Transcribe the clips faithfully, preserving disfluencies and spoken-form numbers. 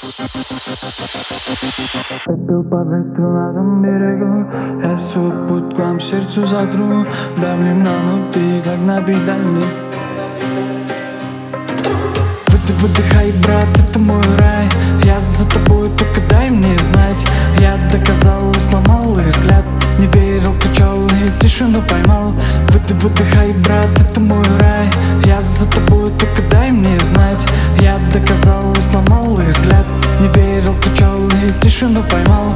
Пепел по ветру на том берегу, я свой путь к вам сердцу затру. Давим на ноты, как на педали. Выды, выдыхай, брат, это мой рай. Я за тобой, только дай мне знать. Я доказал и сломал их взгляд. Не верил, кричал и тишину поймал. Выды, выдыхай, брат, это мой рай. Я за тобой, только дай мне знать. Я доказал и сломал их взгляд. Не верил, кричал и тишину поймал.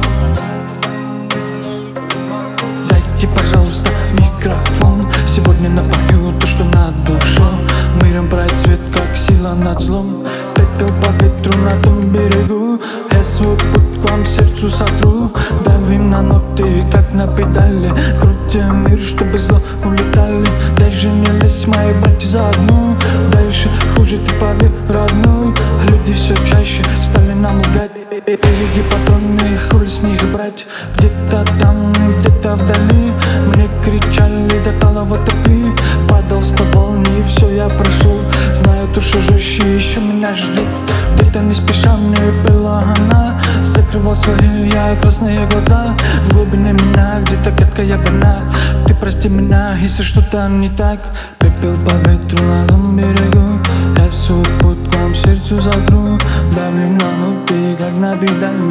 Дайте, пожалуйста, микрофон. Сегодня напою то, что на душу. Миром процвет, как сила над злом. Пепел по ветру на том берегу. Я свой путь к вам сердцу сотру. Давим на ноты, как на педали. Крутим мир, чтобы зло улетали. Даже не лезь, мои братья за одну. Дальше хуже, ты поверь, родной. Люди все чаще стали нам лгать. Береги патроны, хули с них брать. Где-то там, где-то вдали мне кричали, до талого топи. Падал, вставал, не все я прошел. Знаю, то, что жестче еще меня ждут. Где-то не спеша мне пела она. Закрывал свои я красные глаза. В глубине меня где-то гадкая вина. Ты прости меня, если что-то не так. Пепел по ветру на том берегу. Я свой путь к вам сердцу затру. Давим на ноты, как на педали.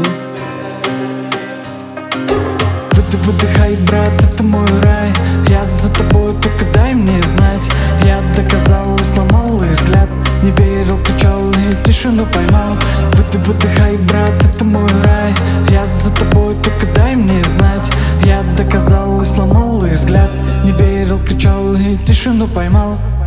Выды, выдыхай, брат, это мой рай. Я за тобой, только дай мне знать. Я доказал и сломал их взгляд. Не верил, кричал и тишину поймал. Выды, выдыхай, брат, это мой рай. Я за тобой, только дай мне знать. Я доказал и сломал их взгляд. Не верил, кричал и тишину поймал.